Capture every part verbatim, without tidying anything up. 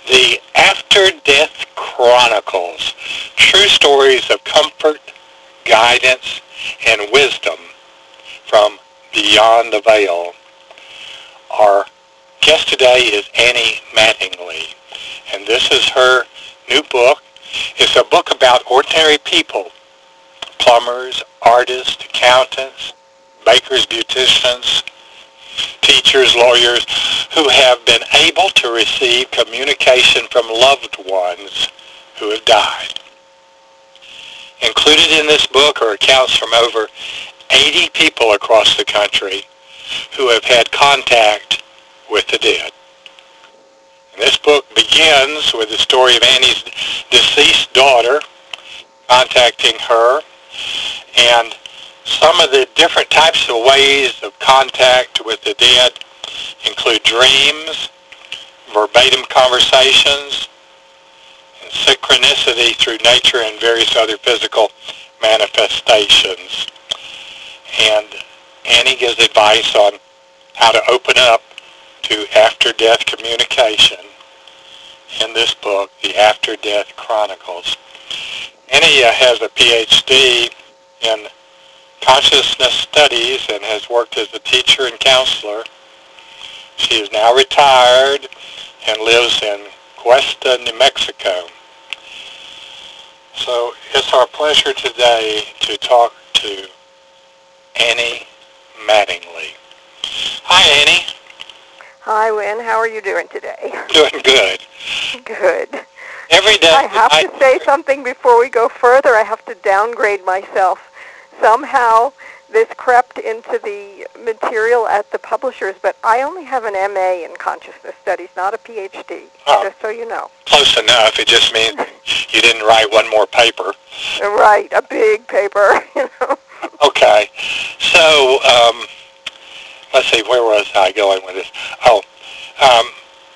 The After Death Chronicles, true stories of comfort, guidance, and wisdom from beyond the veil. Our guest today is Annie Mattingly, and this is her new book. It's a book about ordinary people, plumbers, artists, accountants, bakers, beauticians, teachers, lawyers, who have been able to receive communication from loved ones who have died. Included in this book are accounts from over eighty people across the country who have had contact with the dead. And this book begins with the story of Annie's deceased daughter contacting her, and some of the different types of ways of contact with the dead include dreams, verbatim conversations, and synchronicity through nature and various other physical manifestations. And Annie gives advice on how to open up to after-death communication in this book, The After Death Chronicles. Annie uh, has a P H D in consciousness studies and has worked as a teacher and counselor. She is now retired and lives in Cuesta, New Mexico. So it's our pleasure today to talk to Annie Mattingly. Hi, Annie. Hi, Wynn. How are you doing today? Doing good. Good. Every day. I have I, to say something before we go further. I have to downgrade myself. Somehow this crept into the material at the publishers, but I only have an M A in consciousness studies, not a P H D, oh, just so you know. Close enough. It just means you didn't write one more paper. Right, a big paper. You know. Okay. So, um, let's see, where was I going with this? Oh, um,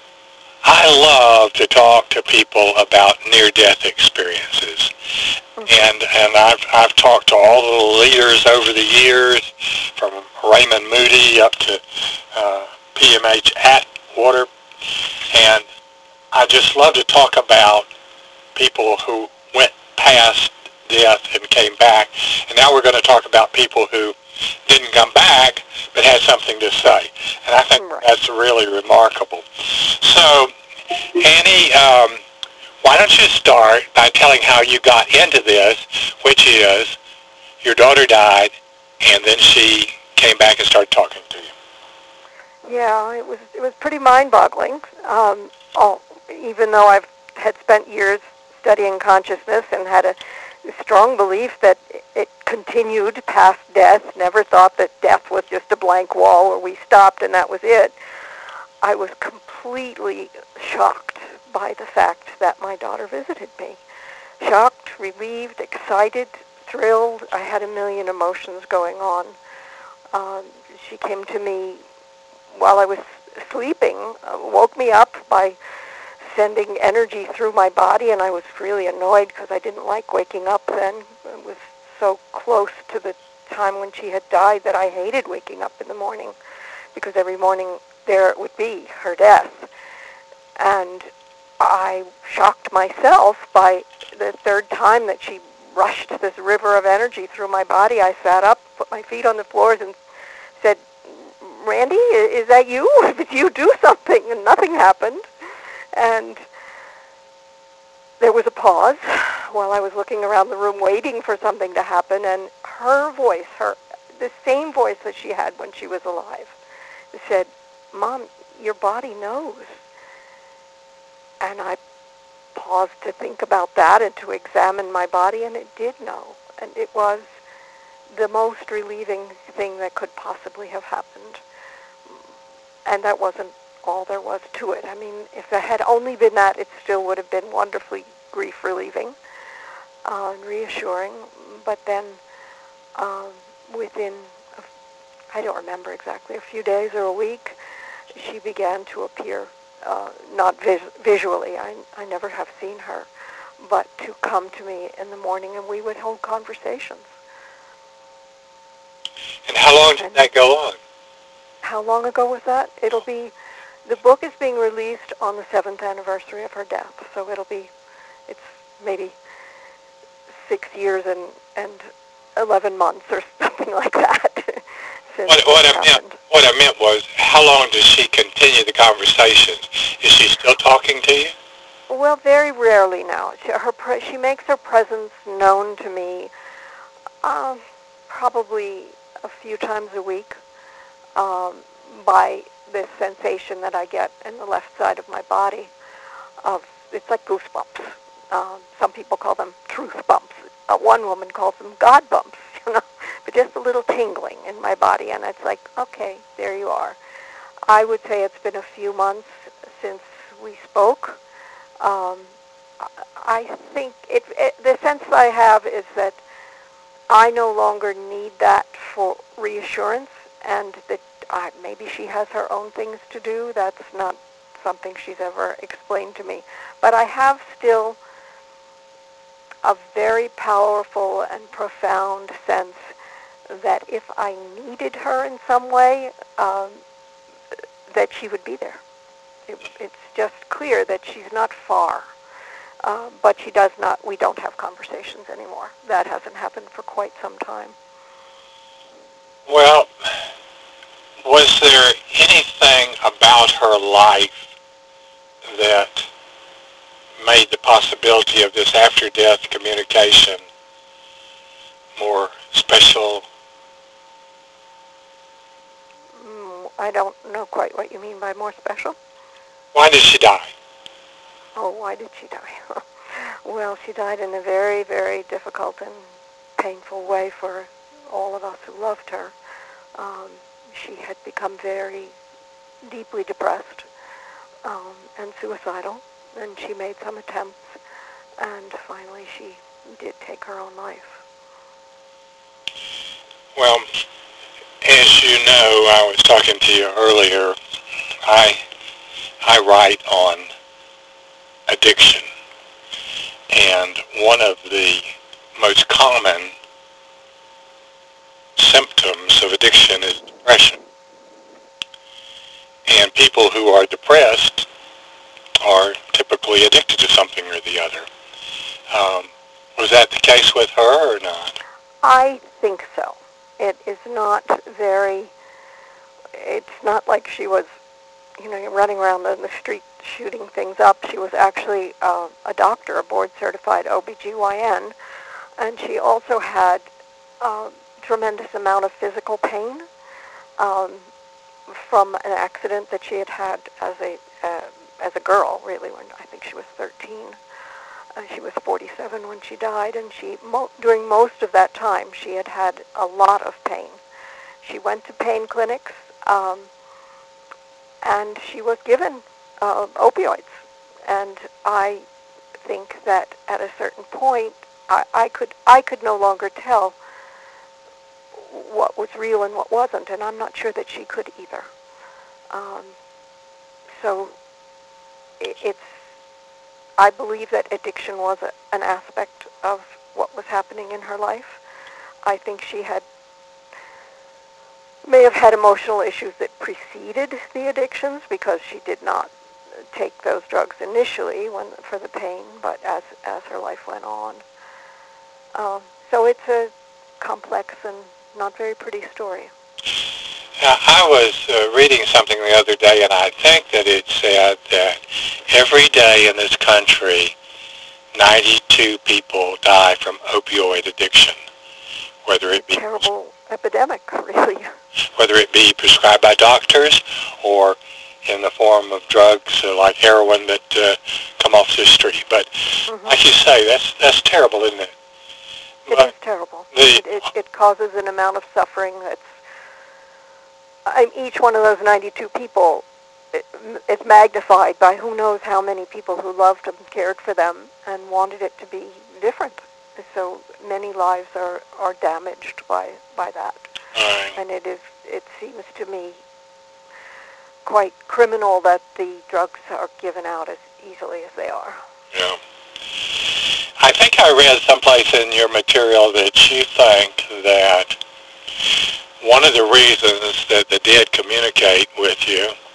I love to talk to people about near-death experiences. Mm-hmm. And and I've, I've talked to all the leaders over the years, from Raymond Moody up to uh, P M H Atwater. And I just love to talk about people who went past death and came back. And now we're going to talk about people who didn't come back but had something to say. And I think right. That's really remarkable. So, Annie, um, why don't you start by telling how you got into this, which is your daughter died and then she came back and started talking to you. Yeah, it was it was pretty mind-boggling. Um, oh, even though I've had spent years studying consciousness and had a strong belief that it continued past death, never thought that death was just a blank wall where we stopped and that was it, I was completely shocked by the fact that my daughter visited me. Shocked, relieved, excited, thrilled. I had a million emotions going on. Um, she came to me while I was sleeping, uh, woke me up by sending energy through my body, and I was really annoyed because I didn't like waking up then. It was so close to the time when she had died that I hated waking up in the morning, because every morning there it would be, her death. And I shocked myself by the third time that she rushed this river of energy through my body. I sat up, put my feet on the floors, and said, "Randy, is that you? Did you do something?" And nothing happened. And there was a pause while I was looking around the room waiting for something to happen, and her voice, her the same voice that she had when she was alive, said, "Mom, your body knows." And I paused to think about that and to examine my body, and it did know. And it was the most relieving thing that could possibly have happened. And that wasn't all there was to it. I mean, if it had only been that, it still would have been wonderfully grief-relieving uh, and reassuring. But then um, within, a, I don't remember exactly, a few days or a week, she began to appear, uh, not vis- visually, I, I never have seen her, but to come to me in the morning, and we would hold conversations. And how long did and that go on? How long ago was that? It'll be the book is being released on the seventh anniversary of her death, so it'll be, it's maybe six years and, and eleven months or something like that since What, what it I happened. meant, what I meant was, how long does she continue the conversations? Is she still talking to you? Well, very rarely now. She, her pre- she makes her presence known to me um, probably a few times a week um, by this sensation that I get in the left side of my body. Of it's like goosebumps. Um, some people call them truth bumps. Uh, one woman calls them God bumps, you know, but just a little tingling in my body, and it's like, okay, there you are. I would say it's been a few months since we spoke. Um, I think it, it, the sense I have is that I no longer need that for reassurance, and that uh, maybe she has her own things to do. That's not something she's ever explained to me. But I have still a very powerful and profound sense that if I needed her in some way, um, that she would be there. It, it's just clear that she's not far. Uh, but she does not, we don't have conversations anymore. That hasn't happened for quite some time. Well, was there anything about her life that made the possibility of this after-death communication more special? Mm, I don't know quite what you mean by more special. Why did she die? Oh, why did she die? Well, she died in a very, very difficult and painful way for all of us who loved her. Um, she had become very deeply depressed um, and suicidal, and she made some attempts, and finally she did take her own life. Well, as you know, I was talking to you earlier, I, I write on addiction, and one of the most common symptoms of addiction is depression. And people who are depressed are typically addicted to something or the other. Um, was that the case with her or not? I think so. It is not very, it's not like she was, you know, running around in the street shooting things up. She was actually uh, a doctor, a board-certified O B G Y N, and she also had a tremendous amount of physical pain um, from an accident that she had had as a uh, as a girl, really, when I think she was thirteen. Uh, she was forty-seven when she died, and she mo- during most of that time she had had a lot of pain. She went to pain clinics, um, and she was given uh, opioids. And I think that at a certain point, I, I could I could no longer tell what was real and what wasn't, and I'm not sure that she could either. Um, so it, it's I believe that addiction was a, an aspect of what was happening in her life. I think she had may have had emotional issues that preceded the addictions because she did not take those drugs initially when for the pain, but as as her life went on. Um, so it's a complex and not very pretty story. Now, I was uh, reading something the other day, and I think that it said that every day in this country, ninety-two people die from opioid addiction, whether it be Terrible epidemic, really. whether it be prescribed by doctors or in the form of drugs uh, like heroin that uh, come off the street. But Mm-hmm. like you say, that's that's terrible, isn't it? It but is terrible. The, It, it, it causes an amount of suffering that's, I, each one of those ninety-two people is magnified by who knows how many people who loved them, cared for them, and wanted it to be different. So many lives are, are damaged by, by that. Right. And it is it seems to me quite criminal that the drugs are given out as easily as they are. Yeah. I think I read someplace in your material that you think that one of the reasons that the dead communicate with you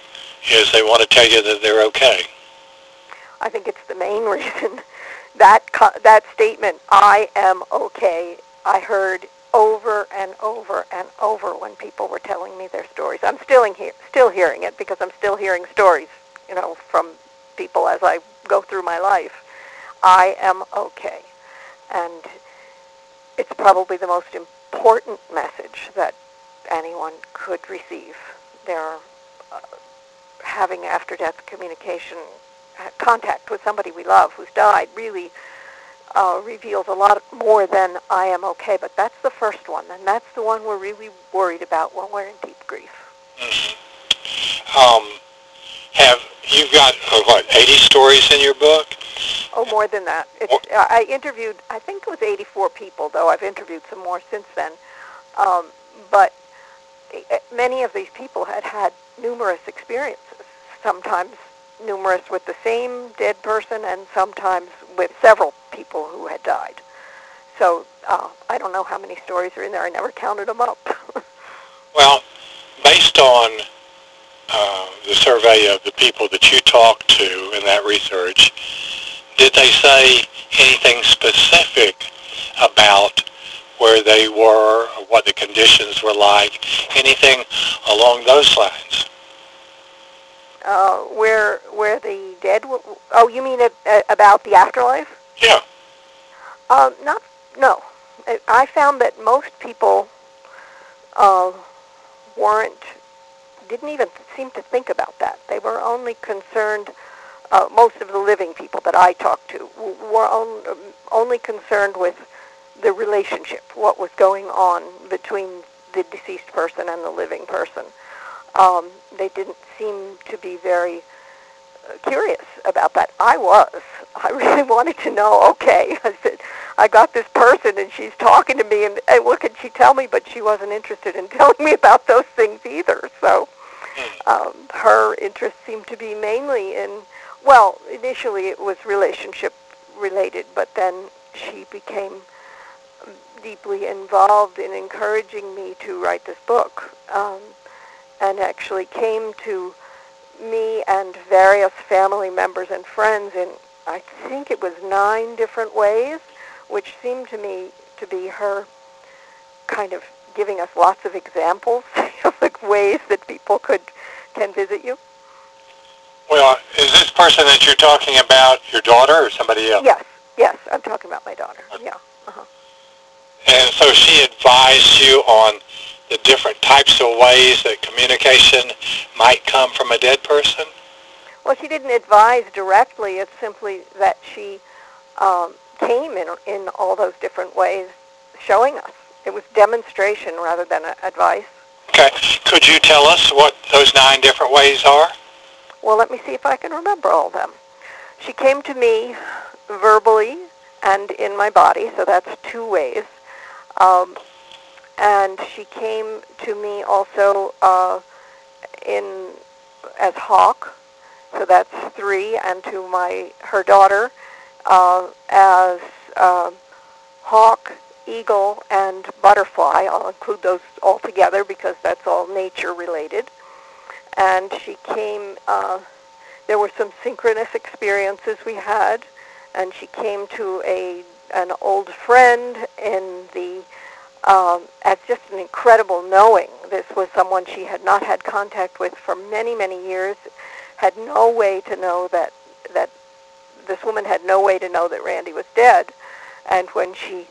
is they want to tell you that they're okay. I think it's the main reason. That co- that statement, "I am okay," I heard over and over and over when people were telling me their stories. I'm still in here, still hearing it because I'm still hearing stories, you know, from people as I go through my life. I am okay, and it's probably the most important message that anyone could receive. They're uh, having after-death communication, uh, contact with somebody we love who's died, really uh, reveals a lot more than "I am okay," but that's the first one, and that's the one we're really worried about when we're in deep grief. Mm-hmm. Um, have you've got uh, what eighty stories in your book? Oh, more than that. It's, uh, I interviewed, I think it was eighty-four people, though I've interviewed some more since then. Um, but many of these people had had numerous experiences, sometimes numerous with the same dead person and sometimes with several people who had died. So uh, I don't know how many stories are in there. I never counted them up. Well, based on uh, the survey of the people that you talked to in that research, did they say anything specific about where they were, or what the conditions were like, anything along those lines? Uh, where where the dead? W- oh, you mean uh, about the afterlife? Yeah. Um, not no. I, I found that most people uh, weren't, didn't even seem to think about that. They were only concerned. Uh, most of the living people that I talked to were on, um, only concerned with the relationship, what was going on between the deceased person and the living person. Um, they didn't seem to be very uh, curious about that. I was. I really wanted to know, okay, I said, I got this person and she's talking to me and, and what could she tell me? But she wasn't interested in telling me about those things either. So um, her interest seemed to be mainly in, well, initially it was relationship related, but then she became deeply involved in encouraging me to write this book, um, and actually came to me and various family members and friends in, I think it was nine different ways, which seemed to me to be her kind of giving us lots of examples of like ways that people could can visit you. Well, is this person that you're talking about your daughter or somebody else? Yes, yes, I'm talking about my daughter. Okay. Yeah. Uh-huh. And so she advised you on the different types of ways that communication might come from a dead person? Well, she didn't advise directly. It's simply that she um, came in in all those different ways, showing us. It was demonstration rather than a, advice. Okay. Could you tell us what those nine different ways are? Well, let me see if I can remember all of them. She came to me verbally and in my body, so that's two ways. Um, and she came to me also uh, in as Hawk, so that's three, and to my her daughter uh, as uh, Hawk, Eagle, and Butterfly. I'll include those all together because that's all nature related. And she came, uh, there were some synchronous experiences we had, and she came to a an old friend in the, um, as just an incredible knowing. This was someone she had not had contact with for many, many years, had no way to know that, that this woman had no way to know that Randy was dead. And when she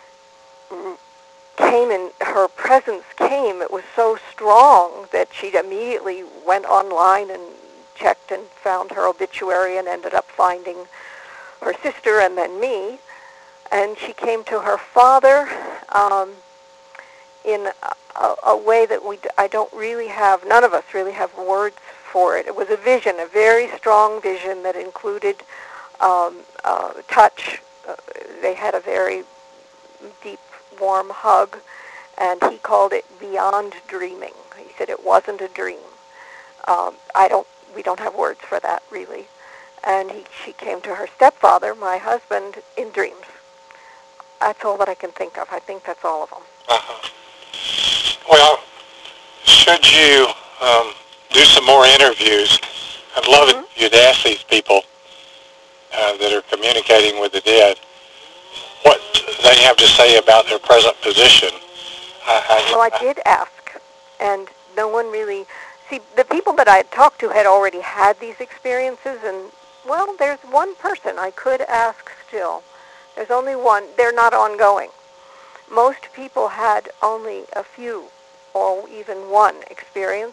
came in, her presence came, it was so strong that she immediately went online and checked and found her obituary and ended up finding her sister and then me. And she came to her father um, in a, a way that we, I don't really have, none of us really have words for it. It was a vision, a very strong vision that included um, uh, touch. Uh, they had a very deep, warm hug, and he called it beyond dreaming. He said it wasn't a dream. Um, I don't, we don't have words for that really. And he, she came to her stepfather, my husband, in dreams. That's all that I can think of. I think that's all of them. Uh-huh. Well, should you um, do some more interviews. I'd love Mm-hmm. it if you'd ask these people uh, that are communicating with the dead what they have to say about their present position. I, I, Well, I did ask, and no one really... See, the people that I had talked to had already had these experiences, and, well, there's one person I could ask still. There's only one. They're not ongoing. Most people had only a few or even one experience,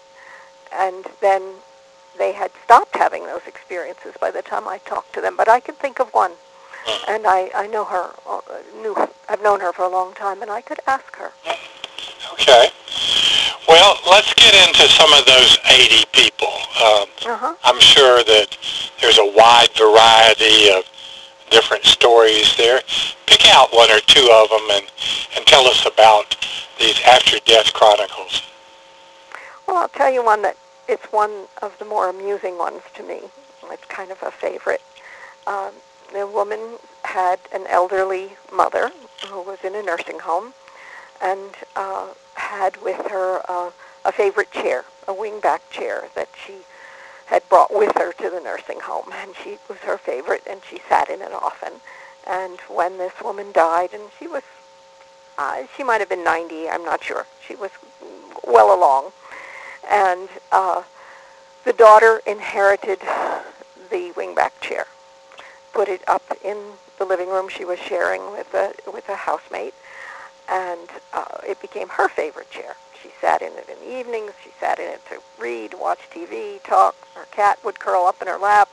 and then they had stopped having those experiences by the time I talked to them. But I could think of one, and I, I know her, uh, knew, I've known her for a long time, and I could ask her. Okay. Well, let's get into some of those eighty people. Um, Uh-huh. I'm sure that there's a wide variety of different stories there. Pick out one or two of them and, and tell us about these after-death chronicles. Well, I'll tell you one that it's one of the more amusing ones to me. It's kind of a favorite. Um, the woman had an elderly mother who was in a nursing home and uh, had with her uh, a favorite chair, a wingback chair that she had brought with her to the nursing home, and she was her favorite, and she sat in it often. And when this woman died, and she was, uh, she might have been ninety, I'm not sure. She was well along. And uh, the daughter inherited the wingback chair, put it up in the living room she was sharing with a, with a housemate, and uh, it became her favorite chair. She sat in it in the evenings. She sat in it to read, watch T V, talk. Her cat would curl up in her lap.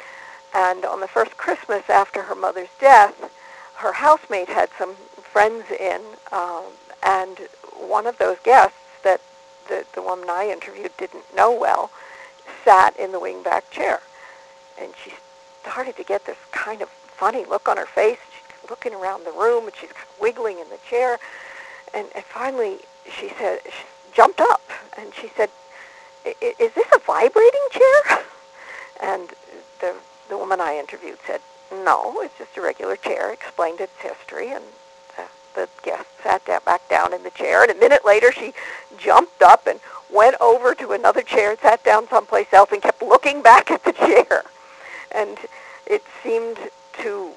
And on the first Christmas after her mother's death, her housemate had some friends in, um, and one of those guests that the, the woman I interviewed didn't know well sat in the wingback chair. And she started to get this kind of funny look on her face. She's looking around the room, and she's wiggling in the chair. And, and finally, she said, she jumped up, and she said, "Is this a vibrating chair?" And the the woman I interviewed said, "No, it's just a regular chair," explained its history, and the, the guest sat down, back down in the chair. And a minute later, she jumped up and went over to another chair and sat down someplace else and kept looking back at the chair. And it seemed to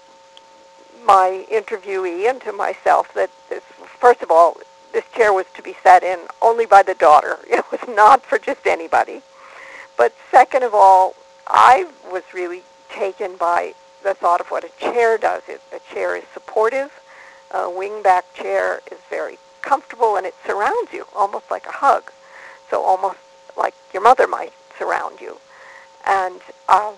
my interviewee and to myself that this, first of all, this chair was to be sat in only by the daughter. It was not for just anybody. But second of all, I was really taken by the thought of what a chair does. It, a chair is supportive. A wingback chair is very comfortable, and it surrounds you almost like a hug. So almost like your mother might surround you. And um,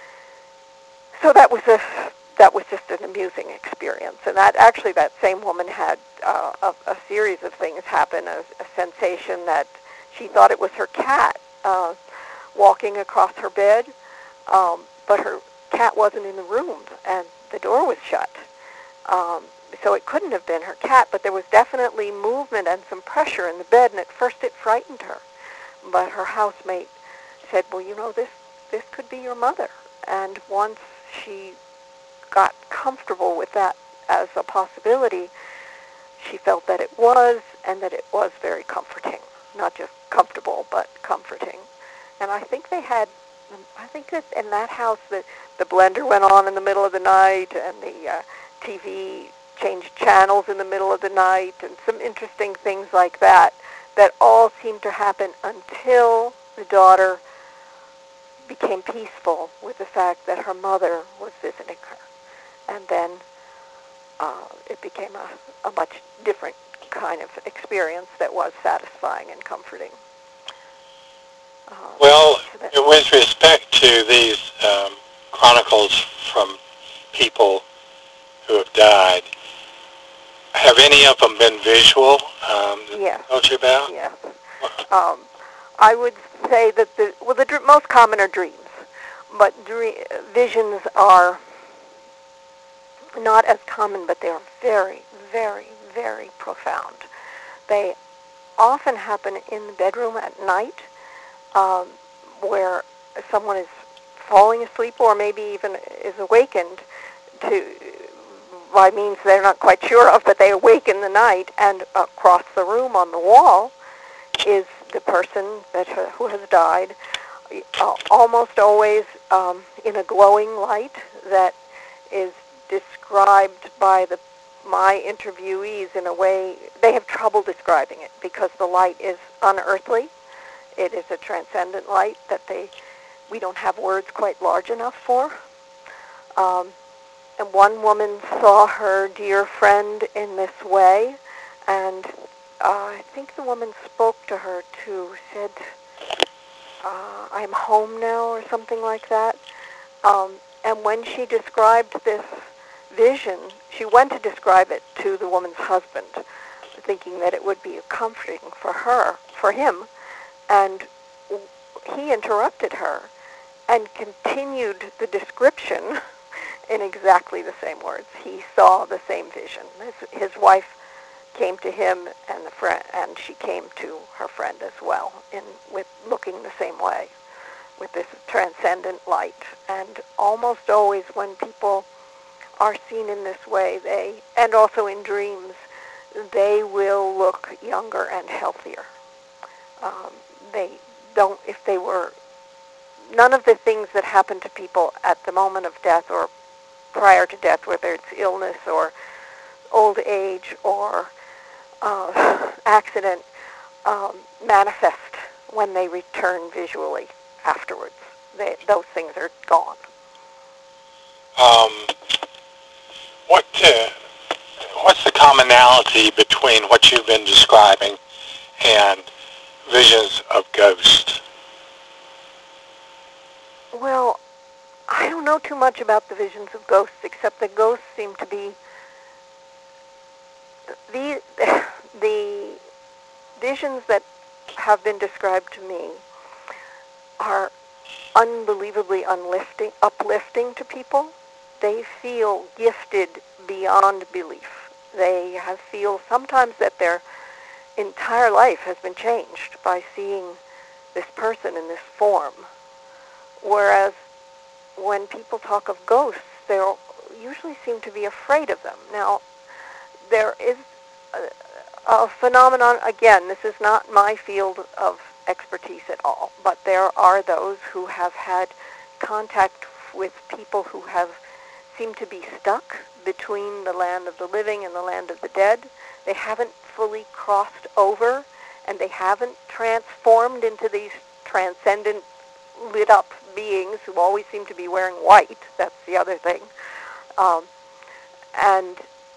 so that was a that was just an amusing experience. And that actually, that same woman had uh, a, a series of things happen, a, a sensation that she thought it was her cat uh, walking across her bed, um, but her cat wasn't in the room, and the door was shut. Um, so it couldn't have been her cat, but there was definitely movement and some pressure in the bed, and at first it frightened her. But her housemate said, "Well, you know, this, this could be your mother." And once she got comfortable with that as a possibility, she felt that it was, and that it was very comforting. Not just comfortable, but comforting. And I think they had, I think that in that house, the, the blender went on in the middle of the night, and the uh, T V changed channels in the middle of the night, and some interesting things like that, that all seemed to happen until the daughter became peaceful with the fact that her mother was visiting her. And then uh, it became a, a much different kind of experience that was satisfying and comforting. Uh, Well, so that, with respect to these um, chronicles from people who have died, have any of them been visual um, that yes, I told you about? yes. Um, I would say that the well, the dr- most common are dreams, but dre- visions are not as common, but they are very, very, very profound. They often happen in the bedroom at night, um, where someone is falling asleep or maybe even is awakened to by means they're not quite sure of, but they awake in the night, and across the room on the wall is the person that ha- who has died, uh, almost always um, in a glowing light that is described by the my interviewees in a way they have trouble describing it because the light is unearthly. It is a transcendent light that they we don't have words quite large enough for. Um, and one woman saw her dear friend in this way, and uh, I think the woman spoke to her too, said, uh, I'm home now, or something like that. Um, and when she described this vision, she went to describe it to the woman's husband, thinking that it would be comforting for her, for him, and he interrupted her and continued the description in exactly the same words. He saw the same vision. His, his wife came to him, and the friend, and she came to her friend as well, in with looking the same way, with this transcendent light. And almost always, when people are seen in this way, they, and also in dreams, they will look younger and healthier. Um, they don't, if they were, none of the things that happen to people at the moment of death or prior to death, whether it's illness or old age or uh, accident, um, manifest when they return visually afterwards. They, those things are gone. Um, what uh, what's the commonality between what you've been describing and visions of ghosts? Well, I don't know too much about the visions of ghosts, except that ghosts seem to be the the visions that have been described to me are unbelievably unlifting, uplifting to people. They feel gifted beyond belief. They have feel sometimes that their entire life has been changed by seeing this person in this form. Whereas when people talk of ghosts, they usually seem to be afraid of them. Now, there is a, a phenomenon, again, this is not my field of expertise at all, but there are those who have had contact with people who have seemed to be stuck between the land of the living and the land of the dead. They haven't fully crossed over, and they haven't transformed into these transcendent, lit-up beings who always seem to be wearing white. That's the other thing. Um, and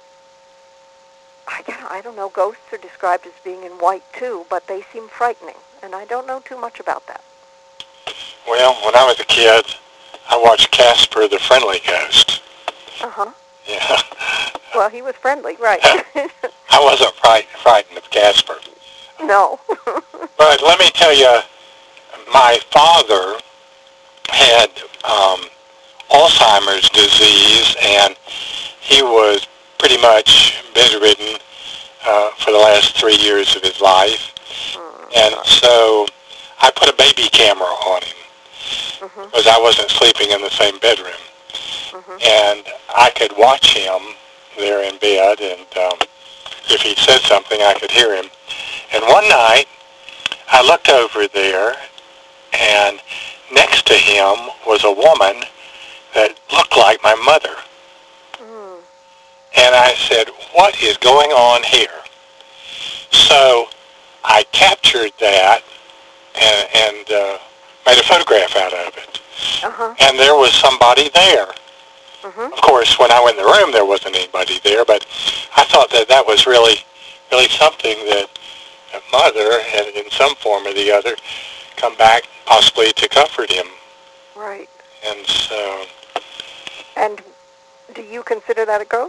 I don't, I don't know, ghosts are described as being in white too, but they seem frightening, and I don't know too much about that. Well, when I was a kid, I watched Casper the Friendly Ghost. Uh-huh. Yeah. Well, he was friendly, right. I wasn't fright- frightened of Casper. No. But let me tell you, my father had um, Alzheimer's disease, and he was pretty much bedridden uh, for the last three years of his life. Mm-hmm. And so I put a baby camera on him mm-hmm. because I wasn't sleeping in the same bedroom. Mm-hmm. And I could watch him there in bed, and um, if he said something, I could hear him. And one night, I looked over there, and next to him was a woman that looked like my mother. Mm. And I said, what is going on here? So I captured that and, and uh, made a photograph out of it. Uh-huh. And there was somebody there. Mm-hmm. Of course, when I went in the room, there wasn't anybody there, but I thought that that was really, really something that a mother had, in some form or the other, come back possibly to comfort him. Right. And so... And do you consider that a ghost?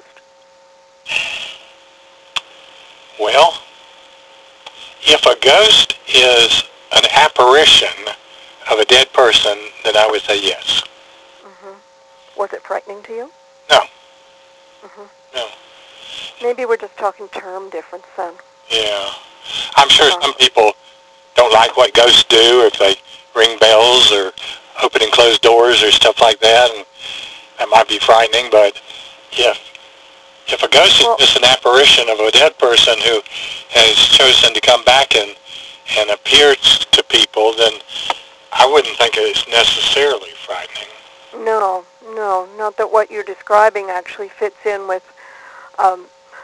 Well, if a ghost is an apparition of a dead person, then I would say yes. Mm-hmm. Was it frightening to you? No. Mm-hmm. No. Maybe we're just talking term difference then. Yeah. I'm sure some people don't like what ghosts do, if they ring bells or open and close doors or stuff like that, and that might be frightening, but if, if a ghost well, is just an apparition of a dead person who has chosen to come back and, and appears to people, then I wouldn't think it's necessarily frightening. No, no, not that what you're describing actually fits in with. Um,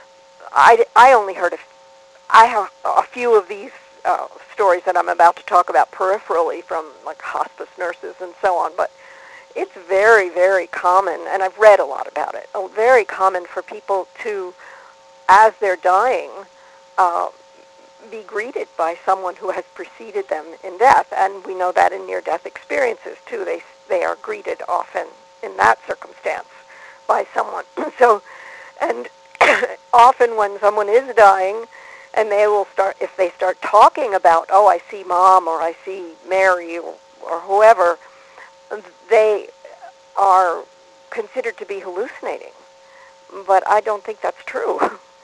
I, I only heard of, I have a few of these uh, stories that I'm about to talk about peripherally from like hospice nurses and so on, but it's very, very common, and I've read a lot about it, oh, very common for people to, as they're dying, uh, be greeted by someone who has preceded them in death, and we know that in near-death experiences too. They they are greeted often in that circumstance by someone. So, and often when someone is dying, and they will start, if they start talking about, oh, I see Mom or I see Mary or, or whoever, they are considered to be hallucinating. But I don't think that's true.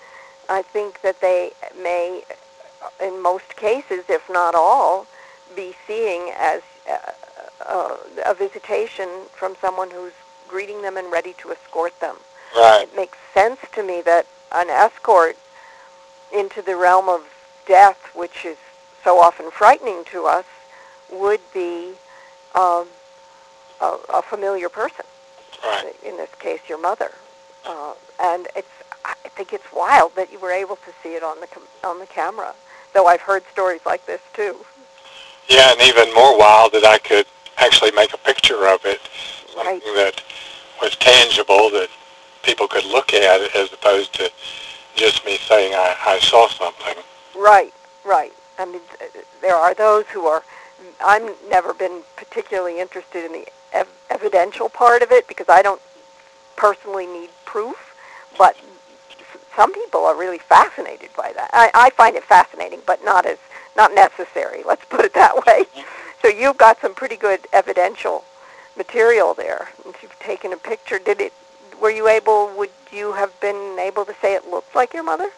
I think that they may, in most cases, if not all, be seeing as uh, uh, a visitation from someone who's greeting them and ready to escort them. Right. It makes sense to me that an escort into the realm of death, which is so often frightening to us, would be um, a, a familiar person. Right. In this case, your mother. Uh, and it's, I think it's wild that you were able to see it on the com- on the camera. Though I've heard stories like this too. Yeah, and even more wild that I could actually make a picture of it, something Right. that was tangible that people could look at, as opposed to just me saying I, I saw something. Right, right. I mean, there are those who are. I've never been particularly interested in the ev- evidential part of it because I don't personally need proof, but some people are really fascinated by that. I, I find it fascinating, but not as not necessary. Let's put it that way. So you've got some pretty good evidential material there. And you've taken a picture. Did it? Were you able? Would you have been able to say it looked like your mother?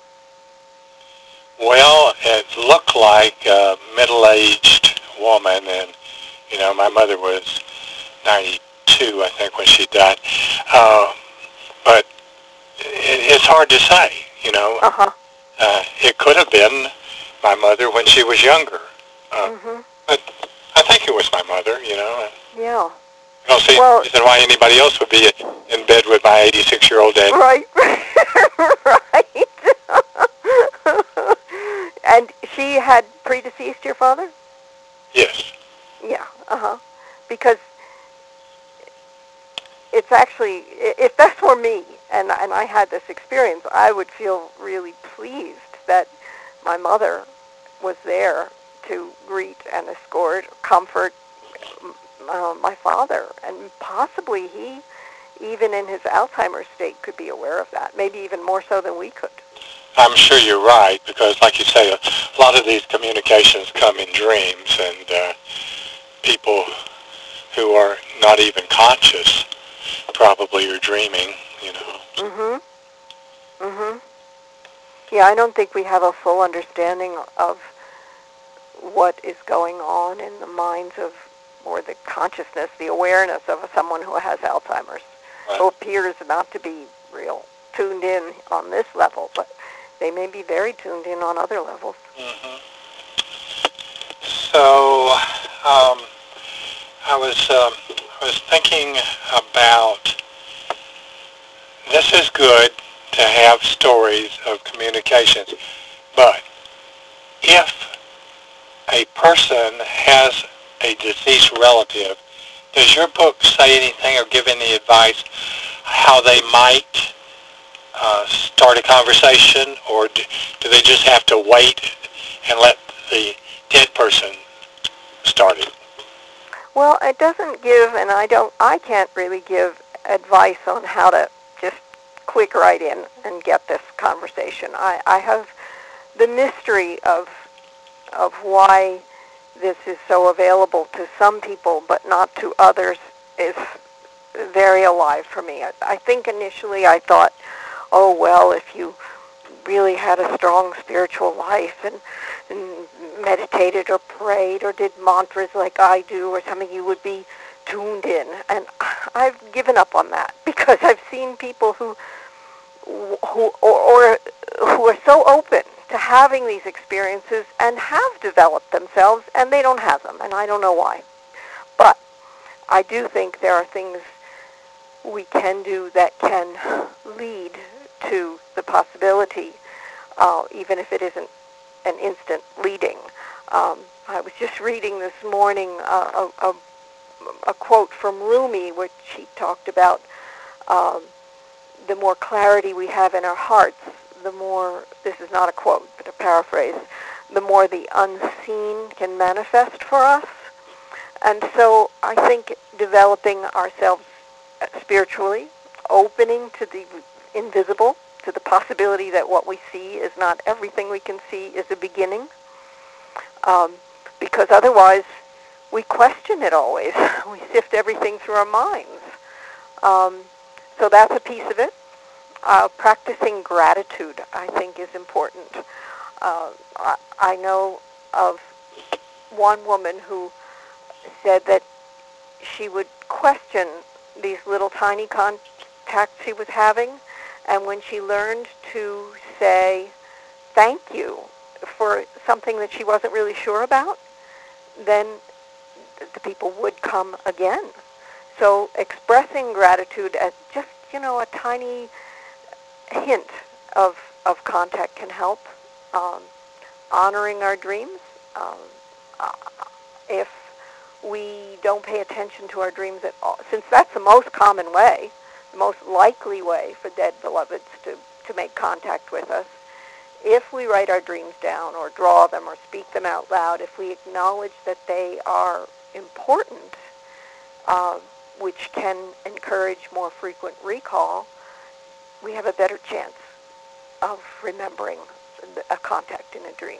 Well, it looked like a middle-aged woman, and you know, my mother was ninety-two, I think, when she died. Uh, but it, it's hard to say, you know. Uh-huh. Uh, it could have been my mother when she was younger. Uh, Mm-hmm. but I think it was my mother, you know. Yeah. I don't see Well, any reason why anybody else would be in bed with my eighty-six-year-old dad. right. Right. And she had predeceased your father? Yes. Yeah. Uh-huh. Because it's actually, if that were me, and and I had this experience, I would feel really pleased that my mother was there to greet and escort, comfort uh, my father, and possibly he, even in his Alzheimer's state, could be aware of that, maybe even more so than we could. I'm sure you're right, because like you say, a lot of these communications come in dreams, and uh, people who are not even conscious probably are dreaming, you know. Mm-hmm. Mm-hmm. Yeah, I don't think we have a full understanding of what is going on in the minds of, or the consciousness, the awareness of someone who has Alzheimer's, Right. who appears not to be real tuned in on this level, but they may be very tuned in on other levels. Mm-hmm. So, um, I was um, I was thinking about, this is good to have stories of communications, but if a person has a deceased relative, does your book say anything or give any advice how they might uh, start a conversation, or do, do they just have to wait and let the dead person start it? Well, it doesn't give, and I don't, I can't really give advice on how to just click right in and get this conversation. I, I have the mystery of of why this is so available to some people but not to others is very alive for me. I, I think initially I thought, oh, well, if you really had a strong spiritual life and, and meditated or prayed or did mantras like I do or something, you would be tuned in. And I've given up on that because I've seen people who who or, or who are so open to having these experiences and have developed themselves, and they don't have them, and I don't know why. But I do think there are things we can do that can lead to the possibility, uh, even if it isn't an instant leading. Um, I was just reading this morning uh, a, a, a quote from Rumi, which he talked about um, the more clarity we have in our hearts, the more, this is not a quote, but a paraphrase, the more the unseen can manifest for us. And so I think developing ourselves spiritually, opening to the invisible, to the possibility that what we see is not everything we can see, is a beginning. Um, because otherwise we question it always. We sift everything through our minds. Um, so that's a piece of it. Uh, practicing gratitude, I think, is important. Uh, I, I know of one woman who said that she would question these little tiny contacts she was having, and when she learned to say thank you for something that she wasn't really sure about, then the people would come again. So expressing gratitude as just, you know, a tiny hint of, of contact can help. Um, honoring our dreams. Um, uh, if we don't pay attention to our dreams at all, since that's the most common way, the most likely way for dead beloveds to, to make contact with us, if we write our dreams down or draw them or speak them out loud, if we acknowledge that they are important, uh, which can encourage more frequent recall, we have a better chance of remembering a contact in a dream.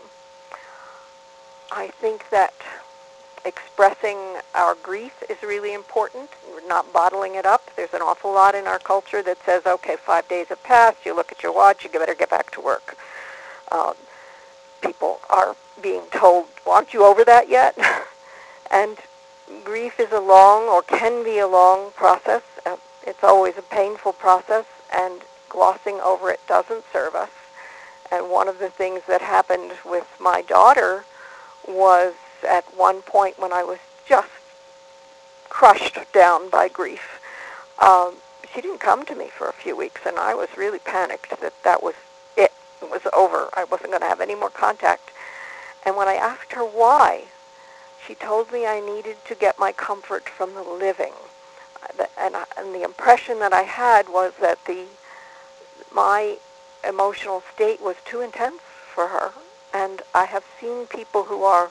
I think that expressing our grief is really important. We're not bottling it up. There's an awful lot in our culture that says, okay, five days have passed, you look at your watch, you better get back to work. Um, people are being told, well, aren't you over that yet? And grief is a long, or can be a long process. Uh, it's always a painful process, and glossing over it doesn't serve us. And one of the things that happened with my daughter was at one point when I was just crushed down by grief. Um, she didn't come to me for a few weeks, and I was really panicked that that was it. It was over. I wasn't going to have any more contact. And when I asked her why, she told me I needed to get my comfort from the living. And, I, and the impression that I had was that the my emotional state was too intense for her. And I have seen people who are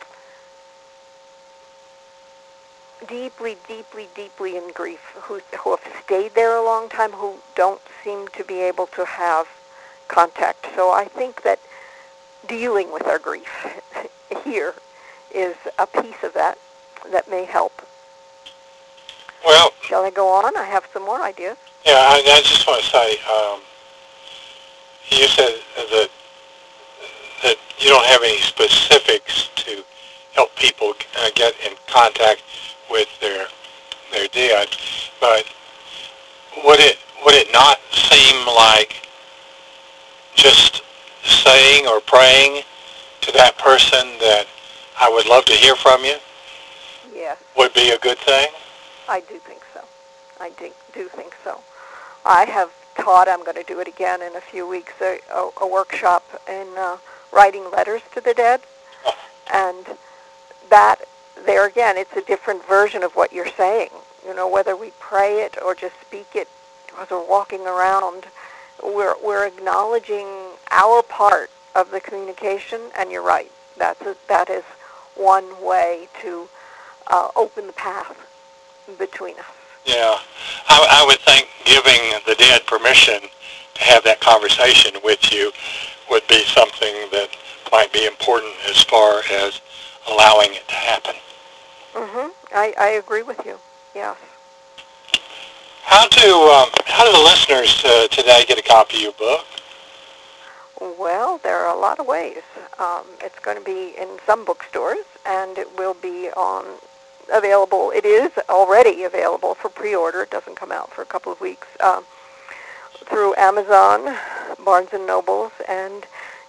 deeply, deeply, deeply in grief, who, who have stayed there a long time, who don't seem to be able to have contact. So I think that dealing with our grief here is a piece of that that may help. Well, shall I go on? I have some more ideas. Yeah, I, I just want to say, um, you said that that you don't have any specifics to help people uh, get in contact with their their dead, but would it would it not seem like just saying or praying to that person that I would love to hear from you? Yes. Would be a good thing? I do think so. I do, do think so. I have taught, I'm going to do it again in a few weeks, a, a, a workshop in uh, writing letters to the dead. Oh. And that, there again, it's a different version of what you're saying. You know, whether we pray it or just speak it as we're walking around, we're, we're acknowledging our part of the communication, and you're right. That's a, that is one way to uh, open the path between us. Yeah. I, I would think giving the dead permission to have that conversation with you would be something that might be important as far as allowing it to happen. Mm-hmm. I, I agree with you. Yes. How do um, how do the listeners uh, today get a copy of your book? Well, there are a lot of ways. Um, it's going to be in some bookstores, and it will be on available. It is already available for pre-order. It doesn't come out for a couple of weeks. Um, through Amazon, Barnes and Nobles, and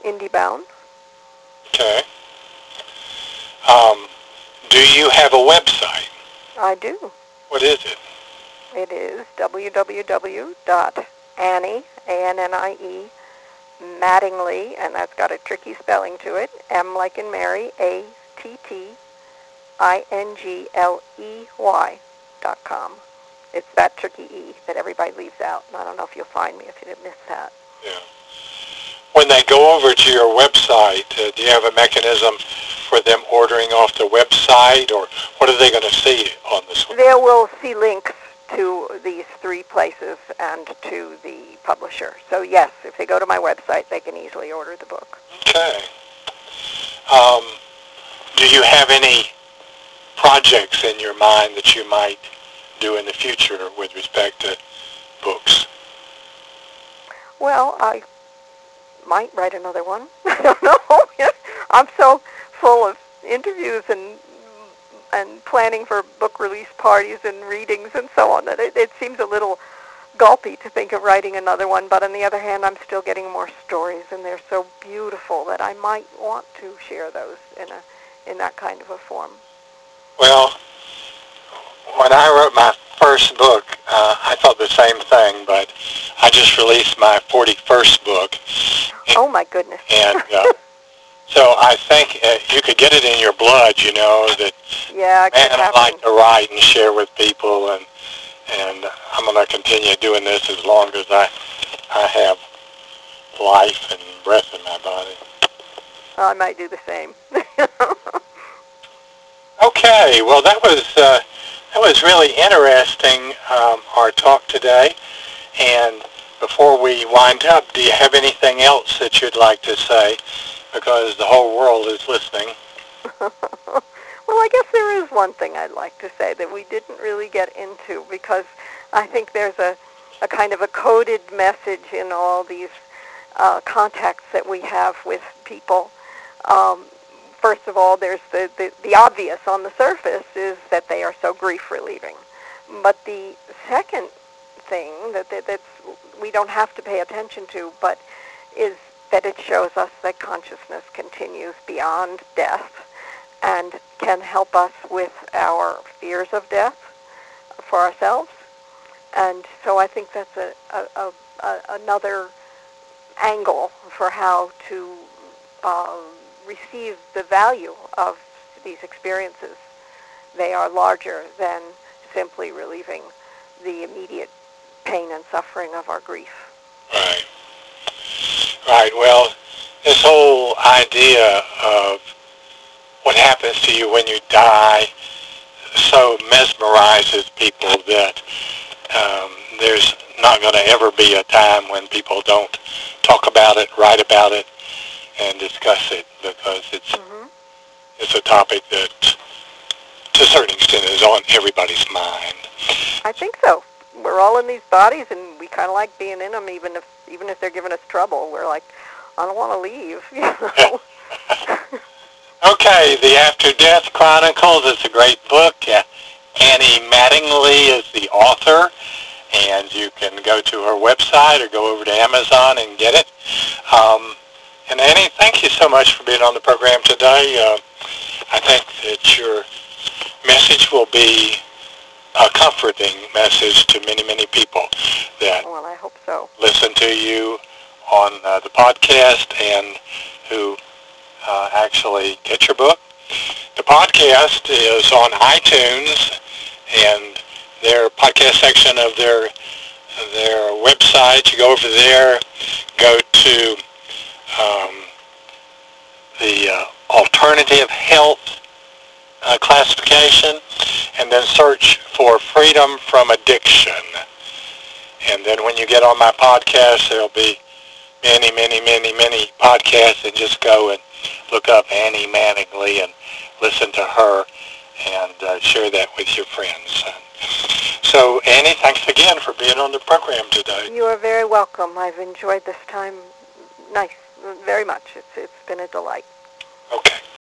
IndieBound. Okay. Um, do you have a website? I do. What is it? It is w w w dot annie, A N N I E, Mattingly, and that's got a tricky spelling to it, M like in Mary, A T T I N G L E Y dot com. It's that tricky E that everybody leaves out, and I don't know if you'll find me if you didn't miss that. Yeah. When they go over to your website, uh, do you have a mechanism for them ordering off the website, or what are they going to see on this one? They will see links to these three places and to the publisher. So yes, if they go to my website, they can easily order the book. Okay. Um, do you have any projects in your mind that you might do in the future with respect to books? Well, I might write another one. I don't know. I'm so full of interviews and and planning for book release parties and readings and so on that it, it seems a little gulpy to think of writing another one. But on the other hand, I'm still getting more stories, and they're so beautiful that I might want to share those in a in that kind of a form. Well, when I wrote my first book, uh, I thought the same thing, but I just released my forty-first book. Oh, my goodness. And uh, so I think uh, you could get it in your blood, you know, that, yeah, it man, could I happen. like to write and share with people, and and I'm going to continue doing this as long as I, I have life and breath in my body. Well, I might do the same. Okay, well, that was uh, that was really interesting, um, our talk today. And before we wind up, do you have anything else that you'd like to say? Because the whole world is listening. Well, I guess there is one thing I'd like to say that we didn't really get into, because I think there's a, a kind of a coded message in all these uh, contacts that we have with people. Um, first of all, there's the, the, the obvious on the surface is that they are so grief relieving. But the second thing that, that that's we don't have to pay attention to, but is that it shows us that consciousness continues beyond death and can help us with our fears of death for ourselves. And so I think that's a, a, a, a another angle for how to uh, receive the value of these experiences. They are larger than simply relieving the immediate pain and suffering of our grief. Right. Right. Well, this whole idea of what happens to you when you die so mesmerizes people that um, there's not going to ever be a time when people don't talk about it, write about it, and discuss it, because it's Mm-hmm. it's a topic that, to a certain extent, is on everybody's mind. I think so. We're all in these bodies, and we kind of like being in them, even if even if they're giving us trouble. We're like, I don't want to leave, you know. Okay, The After Death Chronicles is a great book. Uh, Annie Mattingly is the author, and you can go to her website or go over to Amazon and get it. Um, and Annie, thank you so much for being on the program today. Uh, I think that your message will be a comforting message to many, many people that Well, I hope so. listen to you on uh, the podcast and who uh, actually get your book. The podcast is on iTunes, and their podcast section of their their website, you go over there, go to um, the uh, alternative health uh, classification, and then search for Freedom from Addiction. And then when you get on my podcast, there'll be many, many, many, many podcasts, and just go and look up Annie Mattingly and listen to her and uh, share that with your friends. So, Annie, thanks again for being on the program today. You are very welcome. I've enjoyed this time nice, very much. It's It's been a delight. Okay.